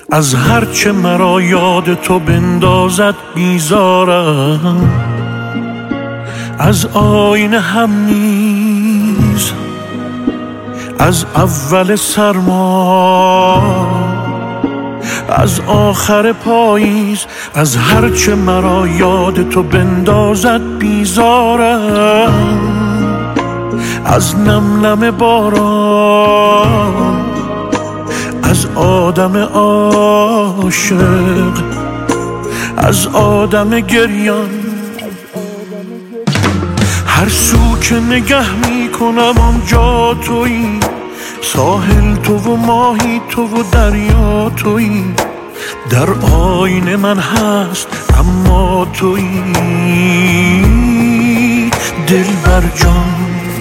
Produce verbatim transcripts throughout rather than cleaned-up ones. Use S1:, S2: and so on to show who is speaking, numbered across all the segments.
S1: از هرچه مرا یاد تو بندازد بیزارم، از آینه هم نیز، از اول سرما، از آخر پاییز، از هرچه مرا یاد تو بندازد بیزارم، از نم نم باران، از آدم عاشق، از آدم گریان. هر سو که نگه می کنم آنجا تویی، ساحل تو و ماهی تو و دریا تویی، در آینه من هست اما تویی. دلبر جان،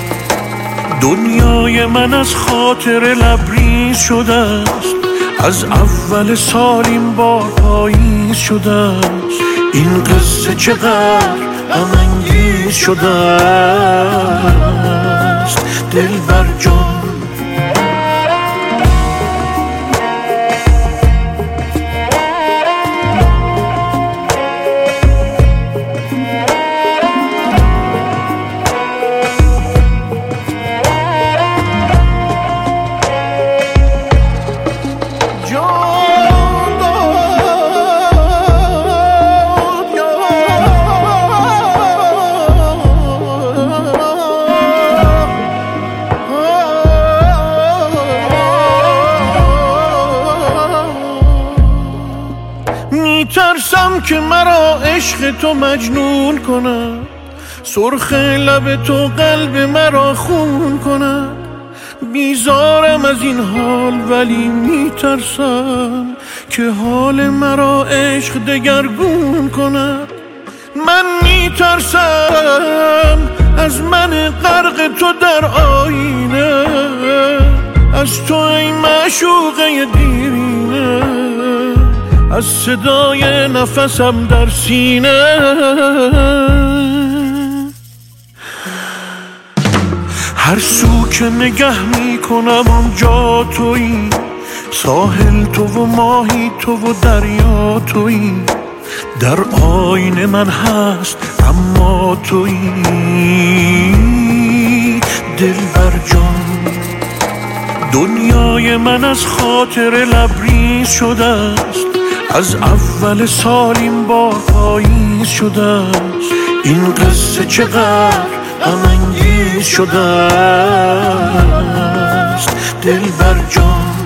S1: دنیای من از خاطر لبریز شده است، از اول سال این بار پاییز شده است. این قصه چقدر غم انگیز شده است. دلبر جان، میترسم که مرا عشق تو مجنون کند، سرخ لب تو قلب مرا خون کند. بیزارم از این حال ولی میترسم که حال مرا عشق دگرگون کند. من میترسم از من غرق تو در آینه، از تو ای معشوقه دیرینه، از صدای نفسم در سینه. هر سو که نگه می کنم آنجا تویی، ساحل تو و ماهی تو و دریا تویی، در آینه من هست اما تویی. دلبر جان، دنیای من از خاطر لبریز شده است، از اول سال این بار پاییز شده است. این قصه چقدر غم انگیز شده است. دلبر جان،